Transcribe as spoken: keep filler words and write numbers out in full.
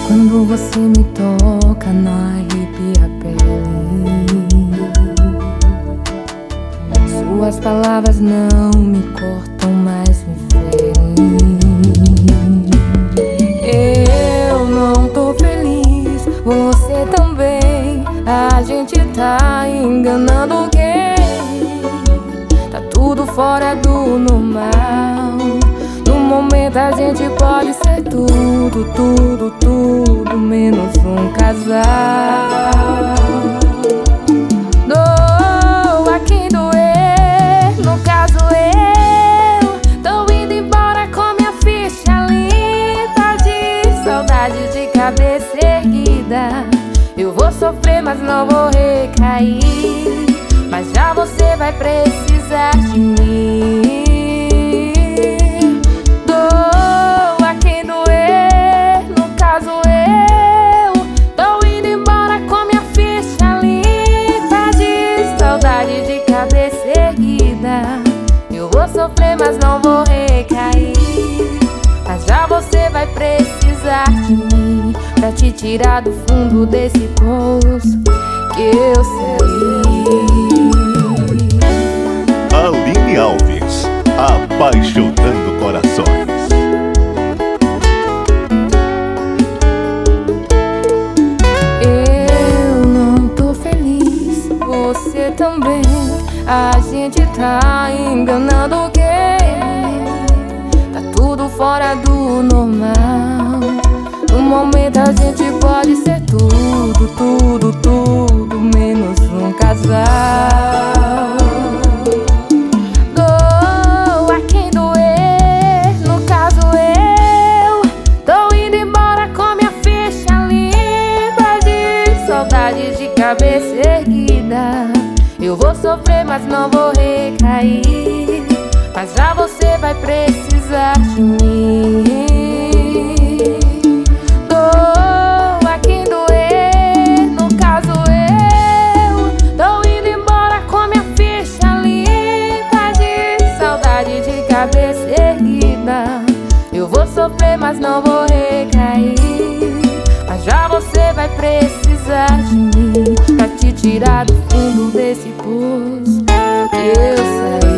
Quando você me toca, não arrepia a pele. Suas palavras não me cortam, mas me ferem. Eu não tô feliz, você também. A gente tá enganando quem? Tá tudo fora do normal. No momento a gente pode ser tudo, tudo, tudo, menos um casal. Doa quem doer, no caso eu. Tô indo embora com minha ficha limpa de saudade de cabeça erguida. Eu vou sofrer, mas não vou recair. Mas já você vai precisar de mim. Doa quem doer, no caso eu. Tô indo embora com minha ficha limpa de saudade de cabeça erguida. Eu vou sofrer, mas não vou recair. Mas já você vai precisar de mim pra te tirar do fundo desse poço que eu sei. Aline Alves, apaixonando corações. Eu não tô feliz, você também. A gente tá enganando quem? Tá tudo fora do normal. No momento a gente pode ser tudo, tudo, tudo, menos um casal. Doa quem doer, no caso eu. Tô indo embora com minha ficha limpa de saudade de cabeça erguida. Eu vou sofrer, mas não vou recair. Mas já você vai precisar de mim. Doa quem doer, no caso eu. Tô indo embora com minha ficha limpa de saudade de cabeça erguida. Eu vou sofrer, mas não vou recair. Mas já você vai precisar de mim pra te tirar do fundo desse poço que eu sei.